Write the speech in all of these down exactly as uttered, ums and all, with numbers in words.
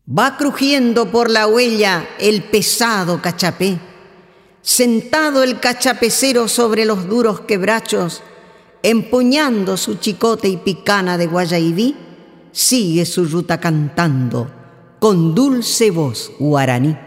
Va crujiendo por la huella el pesado cachapé. Sentado el cachapecero sobre los duros quebrachos, empuñando su chicote y picana de guayaibí, sigue su ruta cantando con dulce voz guaraní.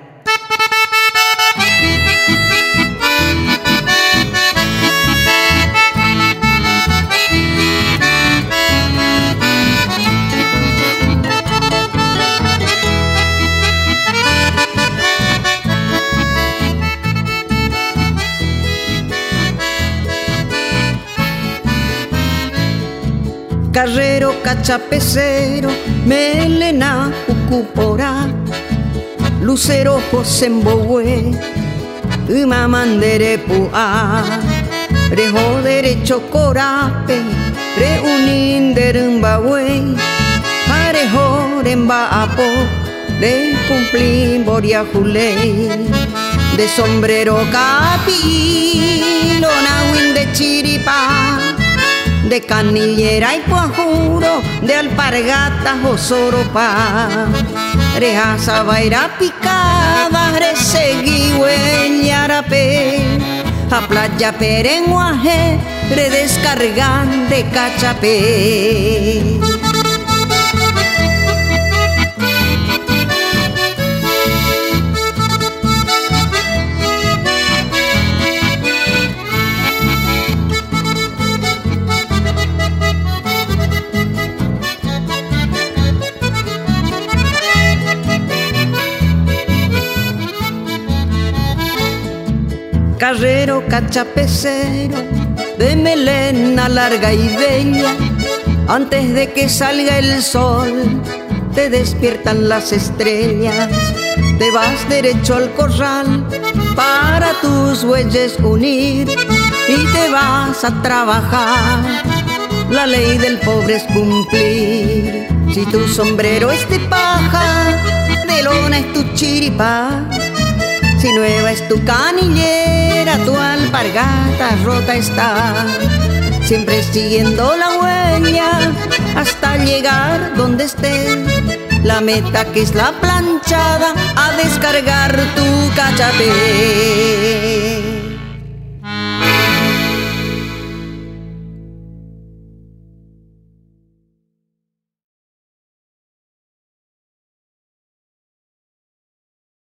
Carrero, cachapecero, melena, ucuporá, lucero, josembohue, umamandere puá, rejo derecho corape, reuninderumbahuey, arejo rembaapo, de cumplin boriajuley, de sombrero capilo, nahuin de chiripá, de canillera y cuajuro, de alpargatas o soropá, rejaza vaira picada, resegui huellarapé, a playa perenguaje, redescargan de cachapé. Carrero, cachapecero, de melena larga y bella, antes de que salga el sol, te despiertan las estrellas, te vas derecho al corral para tus bueyes unir y te vas a trabajar. La ley del pobre es cumplir. Si tu sombrero es de paja, de lona es tu chiripá. Si nueva es tu canillera, tu alpargata rota está. Siempre siguiendo la huella hasta llegar donde esté la meta, que es la planchada, a descargar tu cachapé.